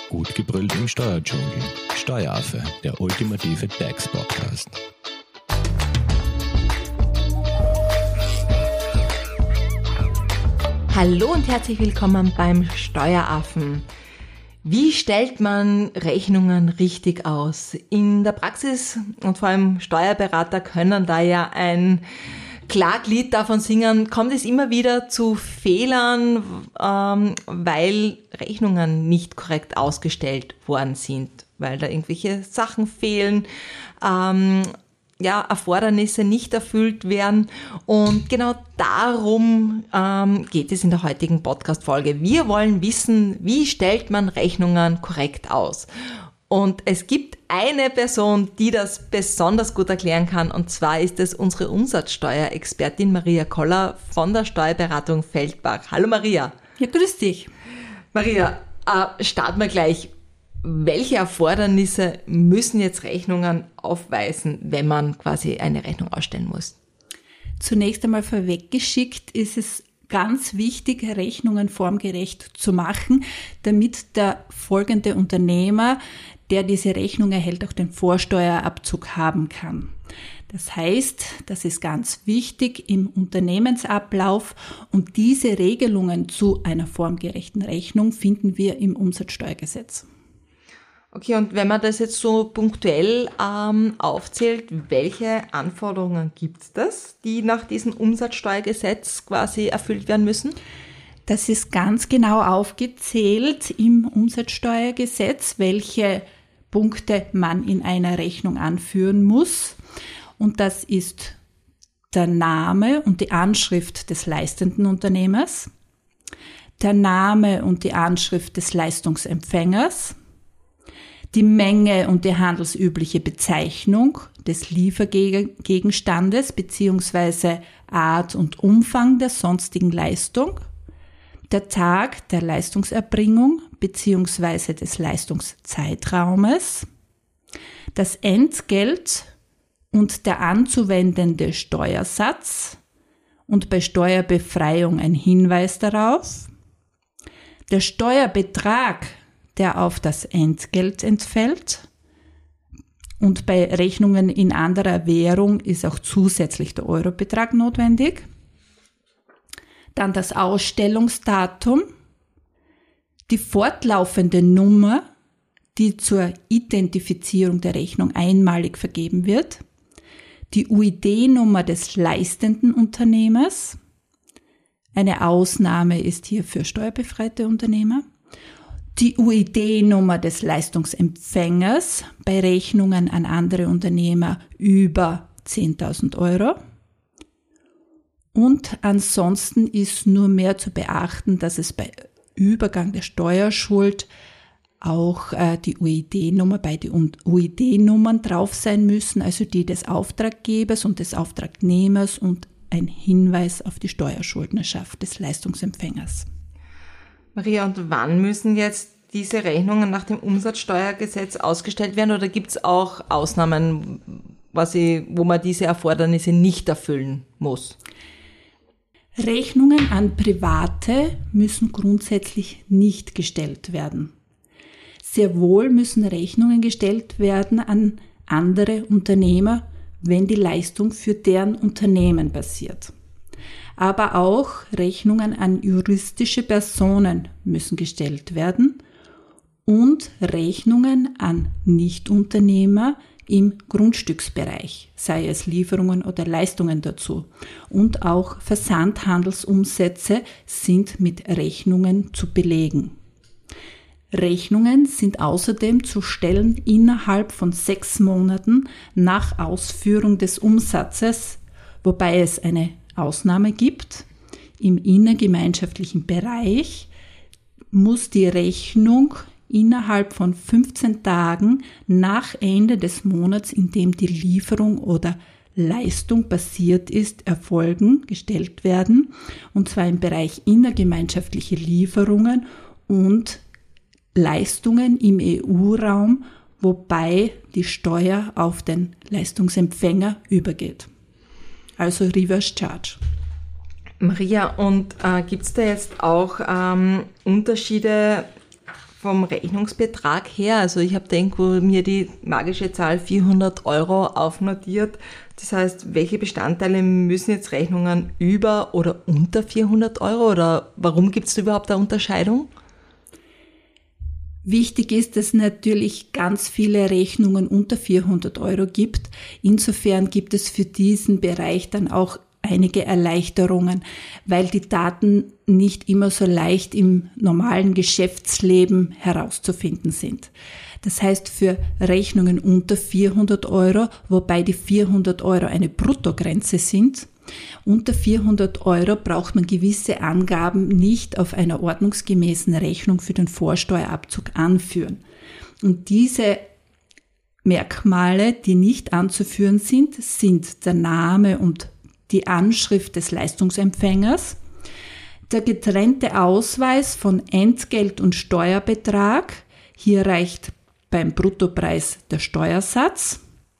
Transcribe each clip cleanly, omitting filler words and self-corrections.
Gut gebrüllt im Steuerdschungel. Steueraffe, der ultimative DAX-Podcast. Hallo und herzlich willkommen beim Steueraffen. Wie stellt man Rechnungen richtig aus? In der Praxis und vor allem Steuerberater können da ja ein Klaglied davon singen, kommt es immer wieder zu Fehlern, weil Rechnungen nicht korrekt ausgestellt worden sind, weil da irgendwelche Sachen fehlen, Erfordernisse nicht erfüllt werden. Und genau darum geht es in der heutigen Podcast-Folge. Wir wollen wissen, wie stellt man Rechnungen korrekt aus? Und es gibt eine Person, die das besonders gut erklären kann, und zwar ist es unsere Umsatzsteuerexpertin Maria Koller von der Steuerberatung Feldbach. Hallo Maria. Ja, grüß dich. Maria, starten wir gleich. Welche Erfordernisse müssen jetzt Rechnungen aufweisen, wenn man quasi eine Rechnung ausstellen muss? Zunächst einmal vorweggeschickt ist es ganz wichtig, Rechnungen formgerecht zu machen, damit der folgende Unternehmer, der diese Rechnung erhält, auch den Vorsteuerabzug haben kann. Das heißt, das ist ganz wichtig im Unternehmensablauf, und diese Regelungen zu einer formgerechten Rechnung finden wir im Umsatzsteuergesetz. Okay, und wenn man das jetzt so punktuell aufzählt, welche Anforderungen gibt es, die nach diesem Umsatzsteuergesetz quasi erfüllt werden müssen? Das ist ganz genau aufgezählt im Umsatzsteuergesetz, welche Punkte man in einer Rechnung anführen muss. Und das ist der Name und die Anschrift des leistenden Unternehmers, der Name und die Anschrift des Leistungsempfängers, die Menge und die handelsübliche Bezeichnung des Liefergegenstandes bzw. Art und Umfang der sonstigen Leistung, der Tag der Leistungserbringung bzw. des Leistungszeitraumes, das Entgelt und der anzuwendende Steuersatz und bei Steuerbefreiung ein Hinweis darauf, der Steuerbetrag, der auf das Entgelt entfällt, und bei Rechnungen in anderer Währung ist auch zusätzlich der Eurobetrag notwendig. Dann das Ausstellungsdatum, die fortlaufende Nummer, die zur Identifizierung der Rechnung einmalig vergeben wird, die UID-Nummer des leistenden Unternehmers, eine Ausnahme ist hier für steuerbefreite Unternehmer, die UID-Nummer des Leistungsempfängers bei Rechnungen an andere Unternehmer über 10.000 Euro. Und ansonsten ist nur mehr zu beachten, dass es bei Übergang der Steuerschuld auch die UID-Nummer bei den UID-Nummern drauf sein müssen, also die des Auftraggebers und des Auftragnehmers, und ein Hinweis auf die Steuerschuldnerschaft des Leistungsempfängers. Maria, und wann müssen jetzt diese Rechnungen nach dem Umsatzsteuergesetz ausgestellt werden, oder gibt es auch Ausnahmen, wo man diese Erfordernisse nicht erfüllen muss? Rechnungen an Private müssen grundsätzlich nicht gestellt werden. Sehr wohl müssen Rechnungen gestellt werden an andere Unternehmer, wenn die Leistung für deren Unternehmen basiert. Aber auch Rechnungen an juristische Personen müssen gestellt werden und Rechnungen an Nichtunternehmer im Grundstücksbereich, sei es Lieferungen oder Leistungen dazu. Und auch Versandhandelsumsätze sind mit Rechnungen zu belegen. Rechnungen sind außerdem zu stellen innerhalb von 6 Monaten nach Ausführung des Umsatzes, wobei es eine Ausnahme gibt. Im innergemeinschaftlichen Bereich muss die Rechnung innerhalb von 15 Tagen nach Ende des Monats, in dem die Lieferung oder Leistung passiert ist, gestellt werden, und zwar im Bereich innergemeinschaftliche Lieferungen und Leistungen im EU-Raum, wobei die Steuer auf den Leistungsempfänger übergeht. Also Reverse Charge. Maria, und gibt es da jetzt auch Unterschiede vom Rechnungsbetrag her? Also ich habe irgendwo mir die magische Zahl 400 Euro aufnotiert. Das heißt, welche Bestandteile müssen jetzt Rechnungen über oder unter 400 Euro? Oder warum gibt es überhaupt eine Unterscheidung? Wichtig ist, dass es natürlich ganz viele Rechnungen unter 400 Euro gibt. Insofern gibt es für diesen Bereich dann auch einige Erleichterungen, weil die Daten nicht immer so leicht im normalen Geschäftsleben herauszufinden sind. Das heißt, für Rechnungen unter 400 Euro, wobei die 400 Euro eine Bruttogrenze sind, unter 400 Euro braucht man gewisse Angaben nicht auf einer ordnungsgemäßen Rechnung für den Vorsteuerabzug anführen. Und diese Merkmale, die nicht anzuführen sind, sind der Name und die Anschrift des Leistungsempfängers, der getrennte Ausweis von Entgelt- und Steuerbetrag, hier reicht beim Bruttopreis der Steuersatz,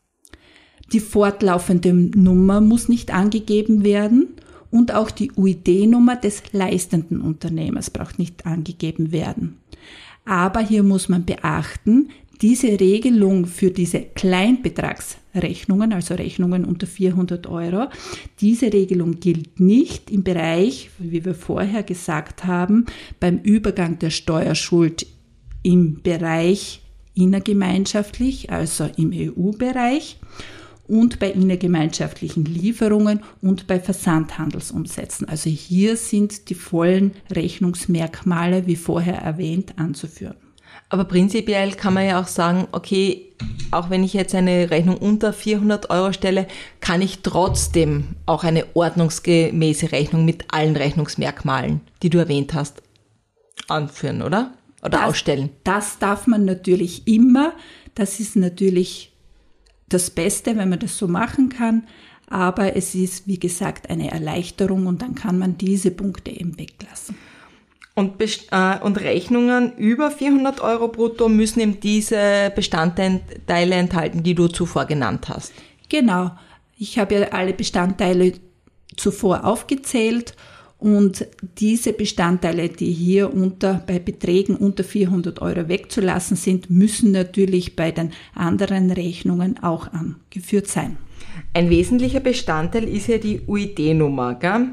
die fortlaufende Nummer muss nicht angegeben werden und auch die UID-Nummer des leistenden Unternehmers braucht nicht angegeben werden. Aber hier muss man beachten, diese Regelung für diese Kleinbetragsrechnungen, also Rechnungen unter 400 Euro, diese Regelung gilt nicht im Bereich, wie wir vorher gesagt haben, beim Übergang der Steuerschuld im Bereich innergemeinschaftlich, also im EU-Bereich und bei innergemeinschaftlichen Lieferungen und bei Versandhandelsumsätzen. Also hier sind die vollen Rechnungsmerkmale, wie vorher erwähnt, anzuführen. Aber prinzipiell kann man ja auch sagen, okay, auch wenn ich jetzt eine Rechnung unter 400 Euro stelle, kann ich trotzdem auch eine ordnungsgemäße Rechnung mit allen Rechnungsmerkmalen, die du erwähnt hast, anführen, oder? Oder ausstellen. Das darf man natürlich immer. Das ist natürlich das Beste, wenn man das so machen kann. Aber es ist, wie gesagt, eine Erleichterung und dann kann man diese Punkte eben weglassen. Und Rechnungen über 400 Euro brutto müssen eben diese Bestandteile enthalten, die du zuvor genannt hast. Genau. Ich habe ja alle Bestandteile zuvor aufgezählt und diese Bestandteile, die hier bei Beträgen unter 400 Euro wegzulassen sind, müssen natürlich bei den anderen Rechnungen auch angeführt sein. Ein wesentlicher Bestandteil ist ja die UID-Nummer, gell?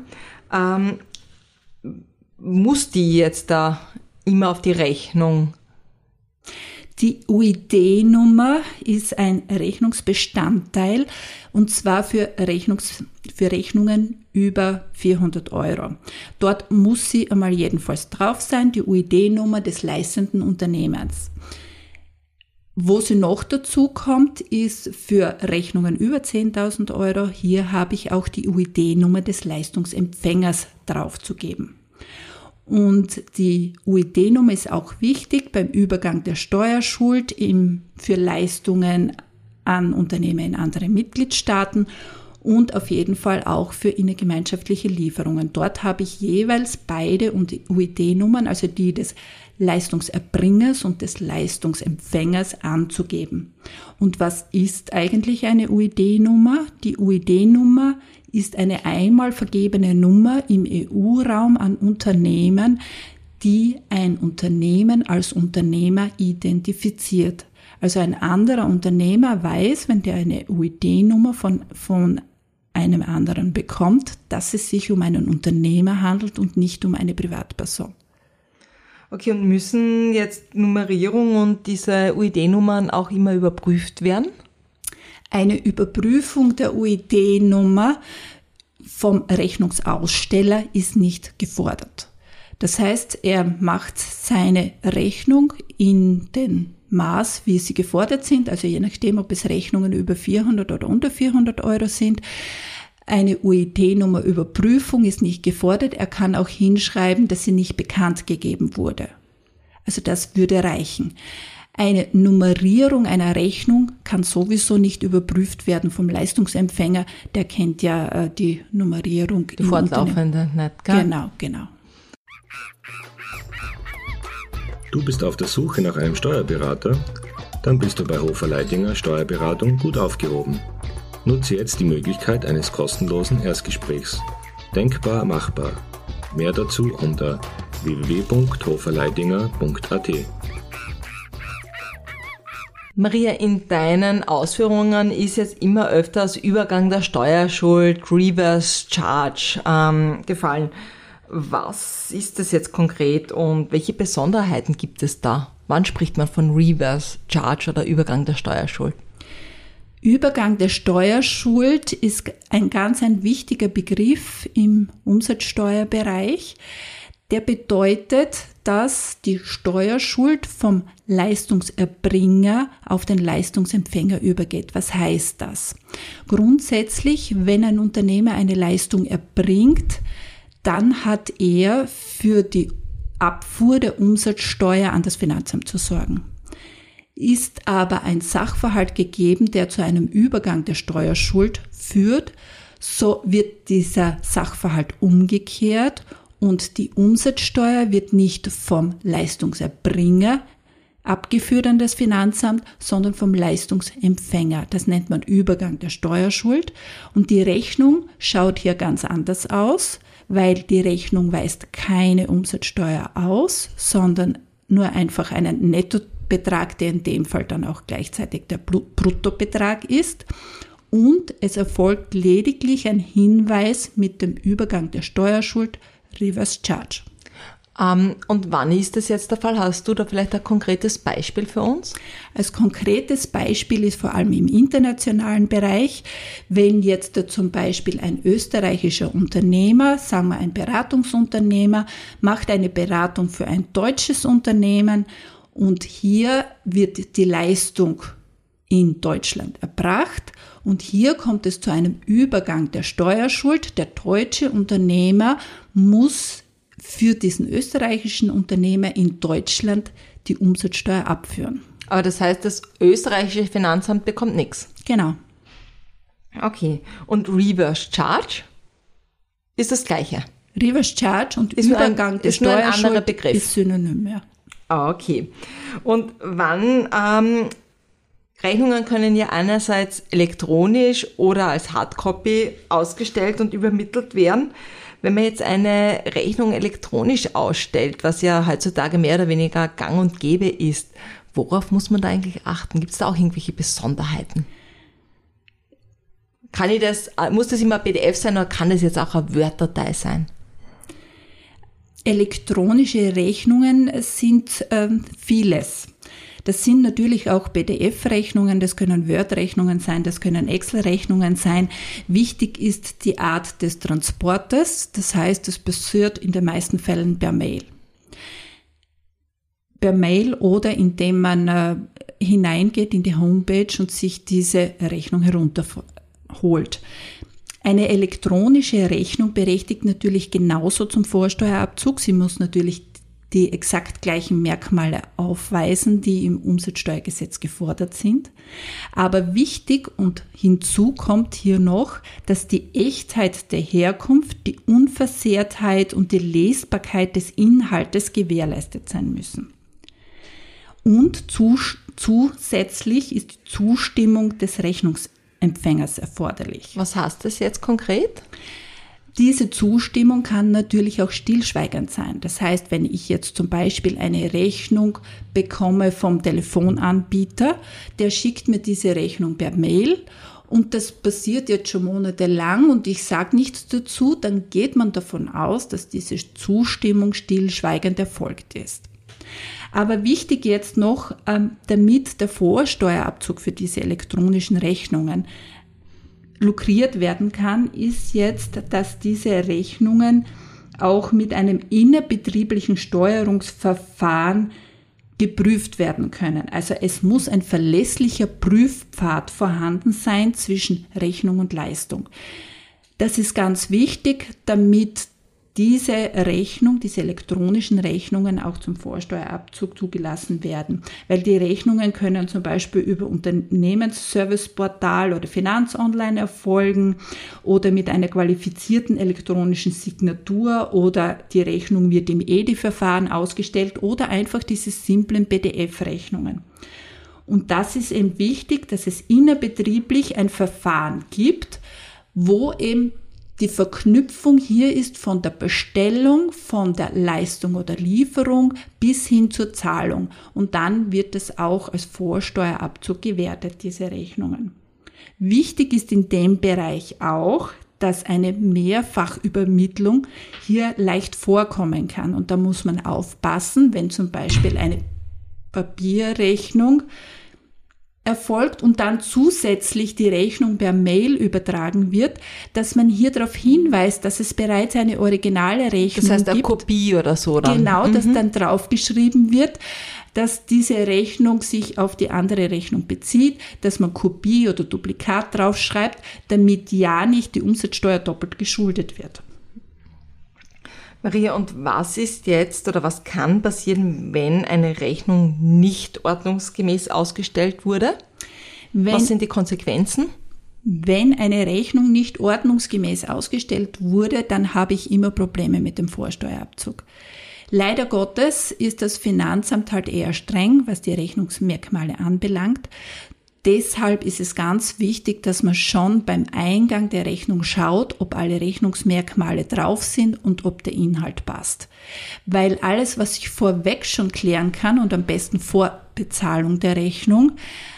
Muss die jetzt da immer auf die Rechnung? Die UID-Nummer ist ein Rechnungsbestandteil und zwar für Rechnungen über 400 Euro. Dort muss sie einmal jedenfalls drauf sein, die UID-Nummer des leistenden Unternehmens. Wo sie noch dazu kommt, ist für Rechnungen über 10.000 Euro, hier habe ich auch die UID-Nummer des Leistungsempfängers draufzugeben. Und die UID-Nummer ist auch wichtig beim Übergang der Steuerschuld für Leistungen an Unternehmen in anderen Mitgliedstaaten und auf jeden Fall auch für innergemeinschaftliche Lieferungen. Dort habe ich jeweils beide UID-Nummern, also die des Leistungserbringers und des Leistungsempfängers anzugeben. Und was ist eigentlich eine UID-Nummer? Die UID-Nummer ist eine einmal vergebene Nummer im EU-Raum an Unternehmen, die ein Unternehmen als Unternehmer identifiziert. Also ein anderer Unternehmer weiß, wenn der eine UID-Nummer von einem anderen bekommt, dass es sich um einen Unternehmer handelt und nicht um eine Privatperson. Okay, und müssen jetzt Nummerierung und diese UID-Nummern auch immer überprüft werden? Eine Überprüfung der UID-Nummer vom Rechnungsaussteller ist nicht gefordert. Das heißt, er macht seine Rechnung in den Maß, wie sie gefordert sind, also je nachdem, ob es Rechnungen über 400 oder unter 400 Euro sind. Eine UID-Nummer-Überprüfung ist nicht gefordert. Er kann auch hinschreiben, dass sie nicht bekannt gegeben wurde. Also das würde reichen. Eine Nummerierung einer Rechnung kann sowieso nicht überprüft werden vom Leistungsempfänger. Der kennt ja die Nummerierung. Die fortlaufende nicht, gell? Genau. Du bist auf der Suche nach einem Steuerberater? Dann bist du bei Hofer Leidinger Steuerberatung gut aufgehoben. Nutze jetzt die Möglichkeit eines kostenlosen Erstgesprächs. Denkbar machbar. Mehr dazu unter www.hoferleidinger.at. Maria, in deinen Ausführungen ist jetzt immer öfter das Übergang der Steuerschuld, Reverse Charge gefallen. Was ist das jetzt konkret und welche Besonderheiten gibt es da? Wann spricht man von Reverse Charge oder Übergang der Steuerschuld? Übergang der Steuerschuld ist ein wichtiger Begriff im Umsatzsteuerbereich. Der bedeutet, dass die Steuerschuld vom Leistungserbringer auf den Leistungsempfänger übergeht. Was heißt das? Grundsätzlich, wenn ein Unternehmer eine Leistung erbringt, dann hat er für die Abfuhr der Umsatzsteuer an das Finanzamt zu sorgen. Ist aber ein Sachverhalt gegeben, der zu einem Übergang der Steuerschuld führt, so wird dieser Sachverhalt umgekehrt und die Umsatzsteuer wird nicht vom Leistungserbringer abgeführt an das Finanzamt, sondern vom Leistungsempfänger. Das nennt man Übergang der Steuerschuld. Und die Rechnung schaut hier ganz anders aus, weil die Rechnung weist keine Umsatzsteuer aus, sondern nur einfach einen Nettobetrag, der in dem Fall dann auch gleichzeitig der Bruttobetrag ist. Und es erfolgt lediglich ein Hinweis mit dem Übergang der Steuerschuld, Reverse Charge. Und wann ist das jetzt der Fall? Hast du da vielleicht ein konkretes Beispiel für uns? Als konkretes Beispiel ist vor allem im internationalen Bereich, wenn jetzt zum Beispiel ein österreichischer Unternehmer, sagen wir ein Beratungsunternehmer, macht eine Beratung für ein deutsches Unternehmen und hier wird die Leistung in Deutschland erbracht und hier kommt es zu einem Übergang der Steuerschuld. Der deutsche Unternehmer muss für diesen österreichischen Unternehmer in Deutschland die Umsatzsteuer abführen. Aber das heißt, das österreichische Finanzamt bekommt nichts? Genau. Okay. Und Reverse Charge ist das Gleiche? Reverse Charge und Übergang der Steuerschuld ist synonym, ja. Okay. Und wann Rechnungen können ja einerseits elektronisch oder als Hardcopy ausgestellt und übermittelt werden. Wenn man jetzt eine Rechnung elektronisch ausstellt, was ja heutzutage mehr oder weniger gang und gäbe ist, worauf muss man da eigentlich achten? Gibt es da auch irgendwelche Besonderheiten? Muss das immer ein PDF sein oder kann das jetzt auch eine Word-Datei sein? Elektronische Rechnungen sind vieles. Das sind natürlich auch PDF-Rechnungen, das können Word-Rechnungen sein, das können Excel-Rechnungen sein. Wichtig ist die Art des Transportes, das heißt, es passiert in den meisten Fällen per Mail. Per Mail oder indem man hineingeht in die Homepage und sich diese Rechnung herunterholt. Eine elektronische Rechnung berechtigt natürlich genauso zum Vorsteuerabzug. Sie muss natürlich die exakt gleichen Merkmale aufweisen, die im Umsatzsteuergesetz gefordert sind. Aber wichtig und hinzu kommt hier noch, dass die Echtheit der Herkunft, die Unversehrtheit und die Lesbarkeit des Inhaltes gewährleistet sein müssen. Und zusätzlich ist die Zustimmung des Rechnungsempfängers erforderlich. Was heißt das jetzt konkret? Diese Zustimmung kann natürlich auch stillschweigend sein. Das heißt, wenn ich jetzt zum Beispiel eine Rechnung bekomme vom Telefonanbieter, der schickt mir diese Rechnung per Mail und das passiert jetzt schon monatelang und ich sage nichts dazu, dann geht man davon aus, dass diese Zustimmung stillschweigend erfolgt ist. Aber wichtig jetzt noch, damit der Vorsteuerabzug für diese elektronischen Rechnungen lukriert werden kann, ist jetzt, dass diese Rechnungen auch mit einem innerbetrieblichen Steuerungsverfahren geprüft werden können. Also es muss ein verlässlicher Prüfpfad vorhanden sein zwischen Rechnung und Leistung. Das ist ganz wichtig, damit diese elektronischen Rechnungen auch zum Vorsteuerabzug zugelassen werden. Weil die Rechnungen können zum Beispiel über Unternehmensserviceportal oder Finanzonline erfolgen oder mit einer qualifizierten elektronischen Signatur oder die Rechnung wird im EDI-Verfahren ausgestellt oder einfach diese simplen PDF-Rechnungen. Und das ist eben wichtig, dass es innerbetrieblich ein Verfahren gibt, wo eben Die Verknüpfung hier ist von der Bestellung, von der Leistung oder Lieferung bis hin zur Zahlung. Und dann wird es auch als Vorsteuerabzug gewertet, diese Rechnungen. Wichtig ist in dem Bereich auch, dass eine Mehrfachübermittlung hier leicht vorkommen kann. Und da muss man aufpassen, wenn zum Beispiel eine Papierrechnung erfolgt und dann zusätzlich die Rechnung per Mail übertragen wird, dass man hier darauf hinweist, dass es bereits eine originale Rechnung gibt. Das heißt eine Kopie oder so dann. Genau, dass dann draufgeschrieben wird, dass diese Rechnung sich auf die andere Rechnung bezieht, dass man Kopie oder Duplikat draufschreibt, damit ja nicht die Umsatzsteuer doppelt geschuldet wird. Maria, und was ist jetzt oder was kann passieren, wenn eine Rechnung nicht ordnungsgemäß ausgestellt wurde? Was sind die Konsequenzen? Wenn eine Rechnung nicht ordnungsgemäß ausgestellt wurde, dann habe ich immer Probleme mit dem Vorsteuerabzug. Leider Gottes ist das Finanzamt halt eher streng, was die Rechnungsmerkmale anbelangt. Deshalb ist es ganz wichtig, dass man schon beim Eingang der Rechnung schaut, ob alle Rechnungsmerkmale drauf sind und ob der Inhalt passt. Weil alles, was ich vorweg schon klären kann und am besten vor Bezahlung der Rechnung,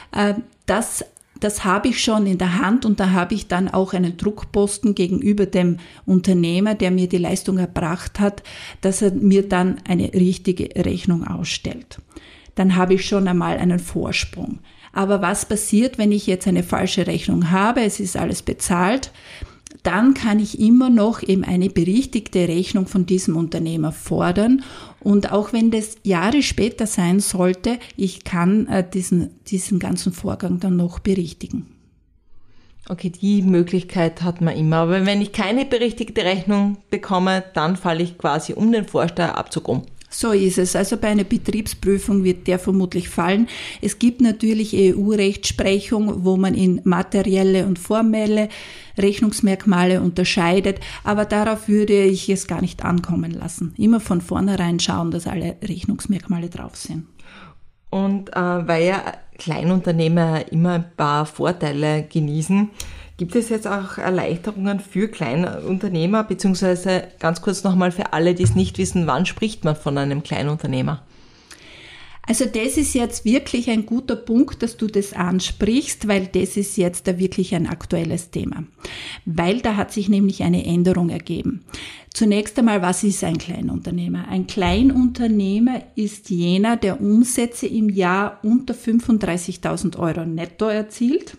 das habe ich schon in der Hand und da habe ich dann auch einen Druckposten gegenüber dem Unternehmer, der mir die Leistung erbracht hat, dass er mir dann eine richtige Rechnung ausstellt. Dann habe ich schon einmal einen Vorsprung. Aber was passiert, wenn ich jetzt eine falsche Rechnung habe, es ist alles bezahlt, dann kann ich immer noch eben eine berichtigte Rechnung von diesem Unternehmer fordern. Und auch wenn das Jahre später sein sollte, ich kann diesen ganzen Vorgang dann noch berichtigen. Okay, die Möglichkeit hat man immer. Aber wenn ich keine berichtigte Rechnung bekomme, dann falle ich quasi um den Vorsteuerabzug um. So ist es. Also bei einer Betriebsprüfung wird der vermutlich fallen. Es gibt natürlich EU-Rechtsprechung, wo man in materielle und formelle Rechnungsmerkmale unterscheidet, aber darauf würde ich es gar nicht ankommen lassen. Immer von vornherein schauen, dass alle Rechnungsmerkmale drauf sind. Und weil ja Kleinunternehmer immer ein paar Vorteile genießen, gibt es jetzt auch Erleichterungen für Kleinunternehmer, beziehungsweise ganz kurz nochmal für alle, die es nicht wissen, wann spricht man von einem Kleinunternehmer? Also das ist jetzt wirklich ein guter Punkt, dass du das ansprichst, weil das ist jetzt da wirklich ein aktuelles Thema. Weil da hat sich nämlich eine Änderung ergeben. Zunächst einmal, was ist ein Kleinunternehmer? Ein Kleinunternehmer ist jener, der Umsätze im Jahr unter 35.000 Euro netto erzielt.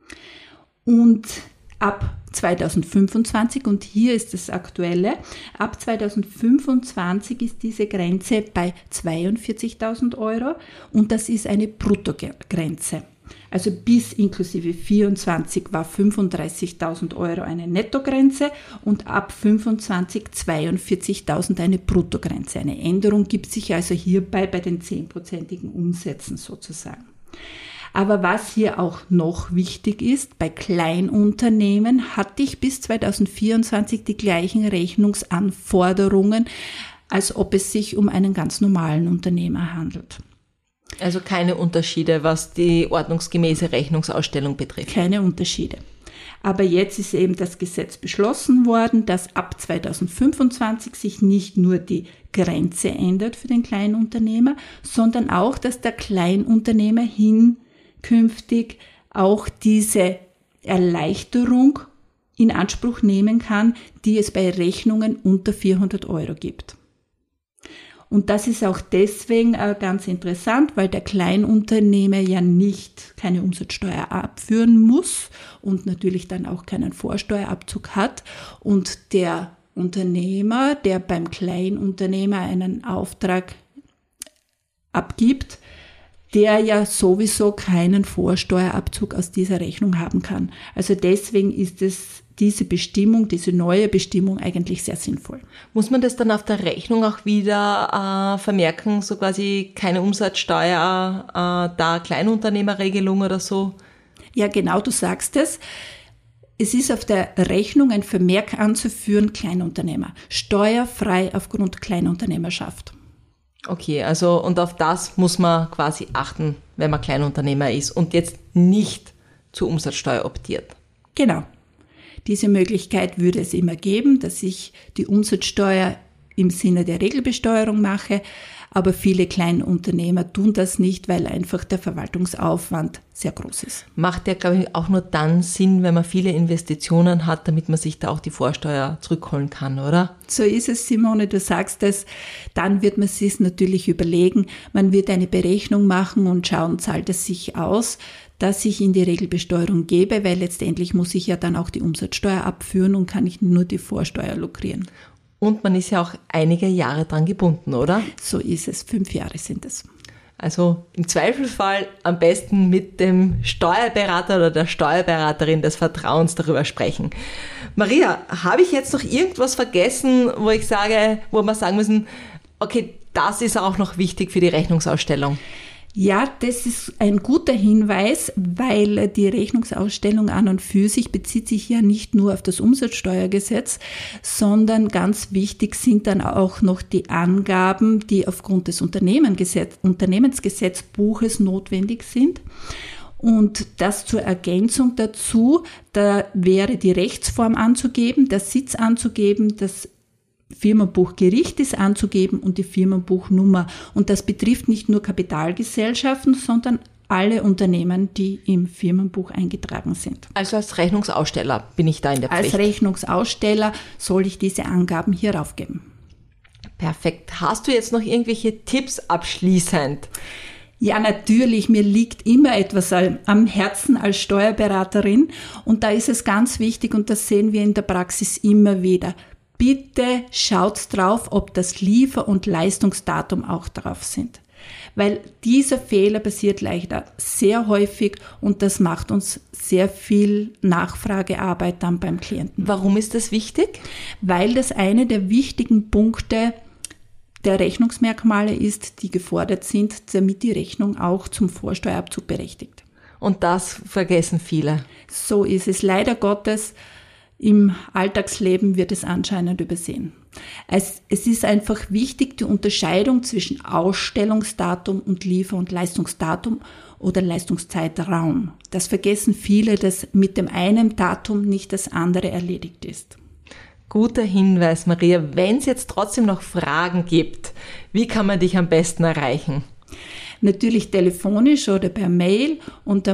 Und ab 2025, und hier ist das Aktuelle, ab 2025 ist diese Grenze bei 42.000 Euro und das ist eine Bruttogrenze. Also bis inklusive 24 war 35.000 Euro eine Nettogrenze und ab 25 42.000 eine Bruttogrenze. Eine Änderung gibt sich also hierbei bei den 10%igen Umsätzen sozusagen. Aber was hier auch noch wichtig ist, bei Kleinunternehmen hatte ich bis 2024 die gleichen Rechnungsanforderungen, als ob es sich um einen ganz normalen Unternehmer handelt. Also keine Unterschiede, was die ordnungsgemäße Rechnungsausstellung betrifft. Keine Unterschiede. Aber jetzt ist eben das Gesetz beschlossen worden, dass ab 2025 sich nicht nur die Grenze ändert für den Kleinunternehmer, sondern auch, dass der Kleinunternehmer künftig auch diese Erleichterung in Anspruch nehmen kann, die es bei Rechnungen unter 400 Euro gibt. Und das ist auch deswegen ganz interessant, weil der Kleinunternehmer ja keine Umsatzsteuer abführen muss und natürlich dann auch keinen Vorsteuerabzug hat. Und der Unternehmer, der beim Kleinunternehmer einen Auftrag abgibt, der ja sowieso keinen Vorsteuerabzug aus dieser Rechnung haben kann. Also deswegen ist diese Bestimmung, diese neue Bestimmung eigentlich sehr sinnvoll. Muss man das dann auf der Rechnung auch wieder vermerken, so quasi keine Umsatzsteuer, da Kleinunternehmerregelung oder so? Ja, genau, du sagst es. Es ist auf der Rechnung ein Vermerk anzuführen, Kleinunternehmer. Steuerfrei aufgrund Kleinunternehmerschaft. Okay, also und auf das muss man quasi achten, wenn man Kleinunternehmer ist und jetzt nicht zur Umsatzsteuer optiert. Genau. Diese Möglichkeit würde es immer geben, dass ich die Umsatzsteuer im Sinne der Regelbesteuerung mache, aber viele Kleinunternehmer tun das nicht, weil einfach der Verwaltungsaufwand sehr groß ist. Macht ja, glaube ich, auch nur dann Sinn, wenn man viele Investitionen hat, damit man sich da auch die Vorsteuer zurückholen kann, oder? So ist es, Simone, du sagst es. Dann wird man sich natürlich überlegen, man wird eine Berechnung machen und schauen, zahlt es sich aus, dass ich in die Regelbesteuerung gebe, weil letztendlich muss ich ja dann auch die Umsatzsteuer abführen und kann ich nur die Vorsteuer lukrieren. Und man ist ja auch einige Jahre dran gebunden, oder? So ist es, 5 Jahre sind es. Also im Zweifelsfall am besten mit dem Steuerberater oder der Steuerberaterin des Vertrauens darüber sprechen. Maria, habe ich jetzt noch irgendwas vergessen, wo wir sagen müssen, okay, das ist auch noch wichtig für die Rechnungsausstellung? Ja, das ist ein guter Hinweis, weil die Rechnungsausstellung an und für sich bezieht sich ja nicht nur auf das Umsatzsteuergesetz, sondern ganz wichtig sind dann auch noch die Angaben, die aufgrund des Unternehmensgesetzbuches notwendig sind. Und das zur Ergänzung dazu, da wäre die Rechtsform anzugeben, der Sitz anzugeben, das Firmenbuchgericht ist anzugeben und die Firmenbuchnummer. Und das betrifft nicht nur Kapitalgesellschaften, sondern alle Unternehmen, die im Firmenbuch eingetragen sind. Also als Rechnungsaussteller bin ich da in der Pflicht? Als Rechnungsaussteller soll ich diese Angaben hier aufgeben. Perfekt. Hast du jetzt noch irgendwelche Tipps abschließend? Ja, natürlich. Mir liegt immer etwas am Herzen als Steuerberaterin. Und da ist es ganz wichtig, und das sehen wir in der Praxis immer wieder. Bitte schaut drauf, ob das Liefer- und Leistungsdatum auch drauf sind. Weil dieser Fehler passiert leider sehr häufig und das macht uns sehr viel Nachfragearbeit dann beim Klienten. Warum ist das wichtig? Weil das eine der wichtigen Punkte der Rechnungsmerkmale ist, die gefordert sind, damit die Rechnung auch zum Vorsteuerabzug berechtigt. Und das vergessen viele. So ist es leider Gottes. Im Alltagsleben wird es anscheinend übersehen. Es ist einfach wichtig, die Unterscheidung zwischen Ausstellungsdatum und Liefer- und Leistungsdatum oder Leistungszeitraum. Das vergessen viele, dass mit dem einen Datum nicht das andere erledigt ist. Guter Hinweis, Maria. Wenn es jetzt trotzdem noch Fragen gibt, wie kann man dich am besten erreichen? Natürlich telefonisch oder per Mail unter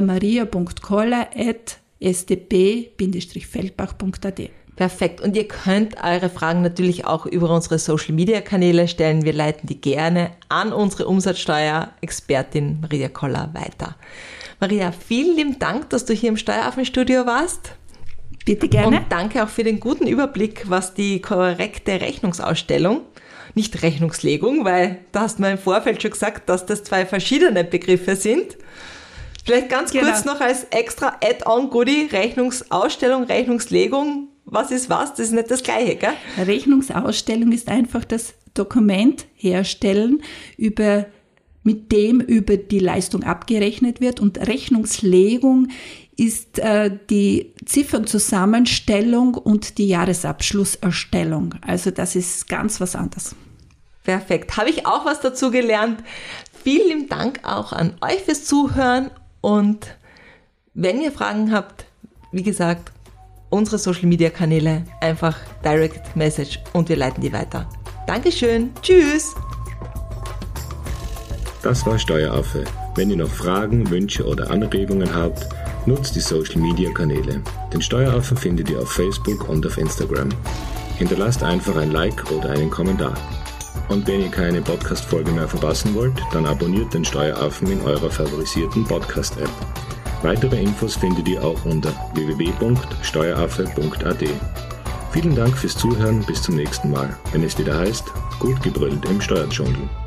maria.koller@sdp-feldbach.at. Perfekt. Und ihr könnt eure Fragen natürlich auch über unsere Social-Media-Kanäle stellen. Wir leiten die gerne an unsere Umsatzsteuer-Expertin Maria Koller weiter. Maria, vielen lieben Dank, dass du hier im Steueraffen-Studio warst. Bitte gerne. Und danke auch für den guten Überblick, was die korrekte Rechnungsausstellung, nicht Rechnungslegung, weil da hast du mir im Vorfeld schon gesagt, dass das 2 verschiedene Begriffe sind. Vielleicht ganz kurz noch als extra Add-on-Goodie, Rechnungsausstellung, Rechnungslegung, was ist was? Das ist nicht das Gleiche, gell? Rechnungsausstellung ist einfach das Dokument herstellen, mit dem über die Leistung abgerechnet wird, und Rechnungslegung ist die Ziffernzusammenstellung und die Jahresabschlusserstellung. Also das ist ganz was anderes. Perfekt. Habe ich auch was dazu gelernt. Vielen lieben Dank auch an euch fürs Zuhören, und wenn ihr Fragen habt, wie gesagt, unsere Social-Media-Kanäle, einfach Direct Message und wir leiten die weiter. Dankeschön. Tschüss. Das war Steueraffe. Wenn ihr noch Fragen, Wünsche oder Anregungen habt, nutzt die Social-Media-Kanäle. Den Steueraffen findet ihr auf Facebook und auf Instagram. Hinterlasst einfach ein Like oder einen Kommentar. Und wenn ihr keine Podcast-Folge mehr verpassen wollt, dann abonniert den Steueraffen in eurer favorisierten Podcast-App. Weitere Infos findet ihr auch unter www.steueraffe.at. Vielen Dank fürs Zuhören, bis zum nächsten Mal, wenn es wieder heißt, gut gebrüllt im Steuerdschungel.